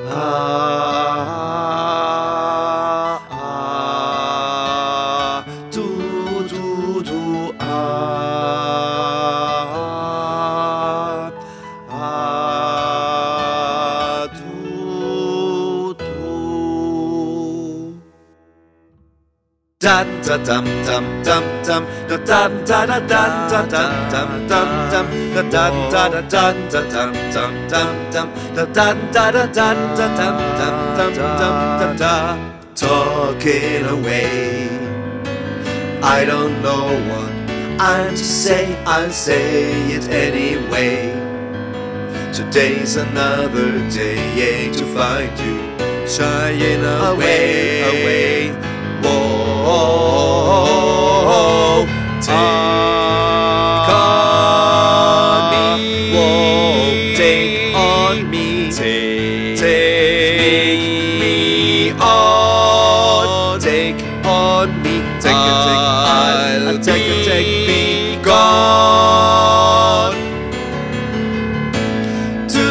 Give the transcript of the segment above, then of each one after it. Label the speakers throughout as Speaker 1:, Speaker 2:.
Speaker 1: Dum da dum dum dum dum da dum da da dum da dum dum dum dum da dum da da dum da dum dum dum dum da dum da da dum da dum dum dum dum da. Talking away, I don't know what I'm to say, I'll say it anyway. Today's another day to find you shying away, away. Whoa, take on me, whoa, take on me, take me on, take on me, I'll take me gone. To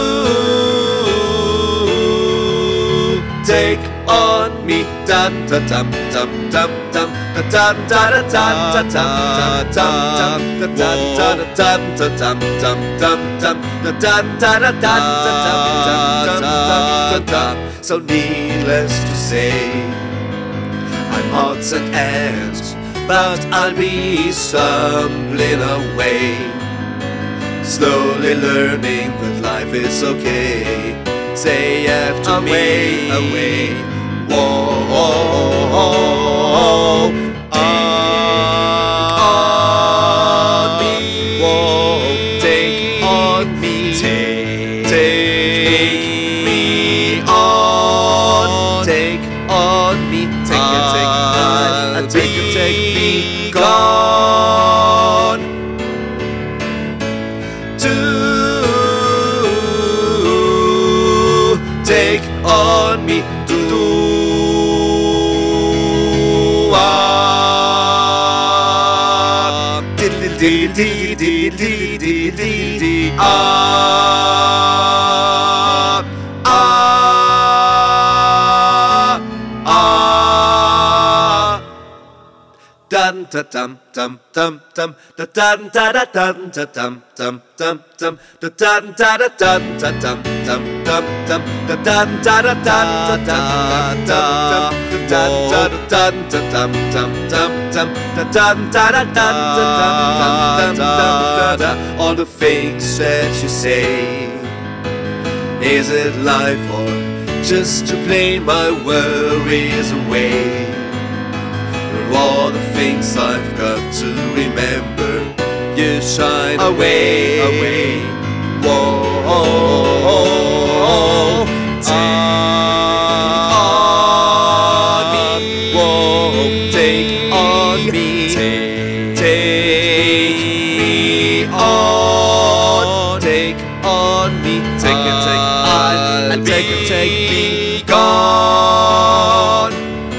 Speaker 1: take on me, dum da dum dum dum dum da dum da da dum da dum dum dum da dum da da dum da dum dum dum dum da dum da da dum da dum dum dum dum. So needless to say, I'm odds and ends, but I'll be stumbling away, slowly learning that life is okay. Say after me, away. Whoa, take on me, take me on, take on me, I'll take me gone. To take on me, dun da dum dum dum dum da dun da da dun da dum dum dum dum da dun da da dun da dum dum dum dum da dun da da dun da dum dum dum da dun da da dun da dum dum dum da dun da da dun da dum dum dum. All the things that you say, is it life or just to play my worries away? All the things I've got to remember, you shine away, away. Whoa, take on me, take me on, take on me, I'll take me gone.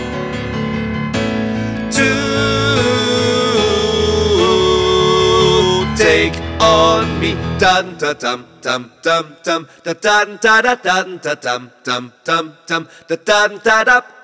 Speaker 1: Take on me, dun da dum dum dum dum da dun da da dun da dum dum dum dum da dun da da.